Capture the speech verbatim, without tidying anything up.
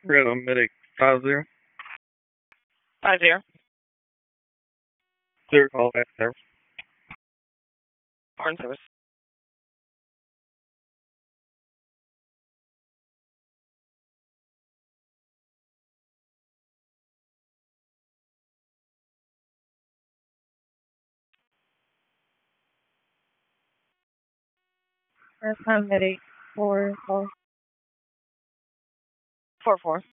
Red on medic five zero. Five zero. Clear call back there. Foreign service. First time medic four four. Four four.